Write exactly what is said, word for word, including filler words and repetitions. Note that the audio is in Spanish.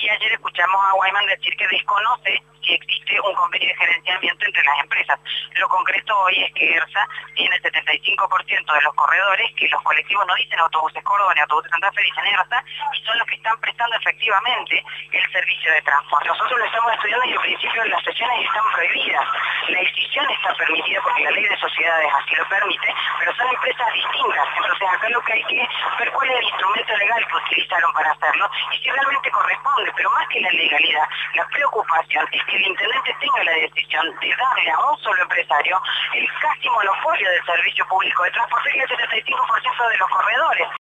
Y ayer escuchamos a Guayman decir que desconoce si existe un convenio de gerenciamiento entre las empresas. Lo concreto hoy es que ERSA tiene setenta y cinco por ciento de los corredores, que los colectivos no dicen Autobuses Córdoba ni Autobuses Santa Fe, dicen ERSA, y son los que están prestando efectivamente el servicio de transporte. Nosotros lo estamos estudiando y al principio las sesiones están prohibidas. La escisión está permitida porque la ley de sociedades así lo permite, pero son empresas distintas. Entonces acá lo que hay que ver cuál es el instrumento legal que utilizaron para hacerlo y si realmente corresponde, pero más que la legalidad, la preocupación es que el intendente tenga la decisión de darle a un solo empresario el casi monopolio del servicio público de transporte y el setenta y cinco por ciento de los corredores.